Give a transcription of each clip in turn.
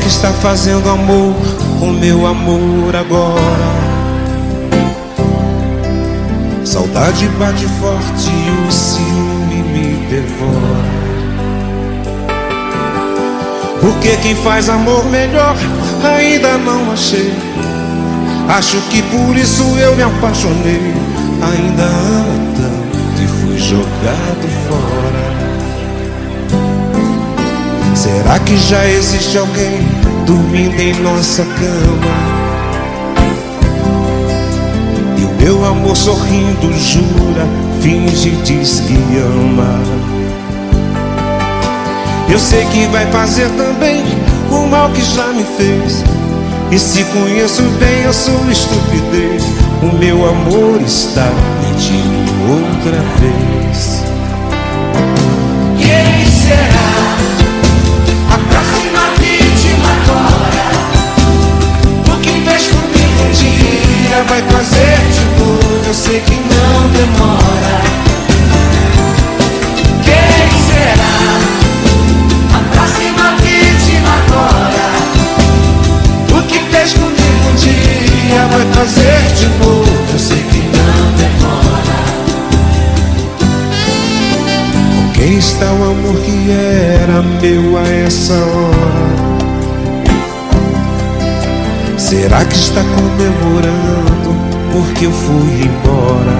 que está fazendo amor com meu amor agora? Saudade bate forte e o ciúme me devora. Porque quem faz amor melhor ainda não achei. Acho que por isso eu me apaixonei. Ainda amo tanto e fui jogado fora. Será que já existe alguém dormindo em nossa cama? E o meu amor sorrindo jura, finge, diz que ama. Eu sei que vai fazer também o mal que já me fez. E se conheço bem a sua estupidez, o meu amor está mentindo outra vez. Quem será a próxima vítima agora? O que fez comigo um dia vai fazer de novo, eu sei que não demora. Quem será a próxima vítima agora? O que fez comigo um dia vai fazer de novo, eu sei que não demora. Com quem está o amor que era meu a essa hora? Será que está comemorando porque eu fui embora?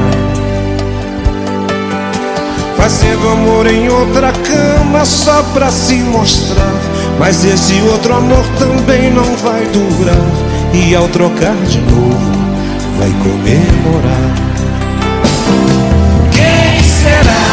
Fazendo amor em outra cama só pra se mostrar. Mas esse outro amor também não vai durar. E ao trocar de novo vai comemorar. Quem será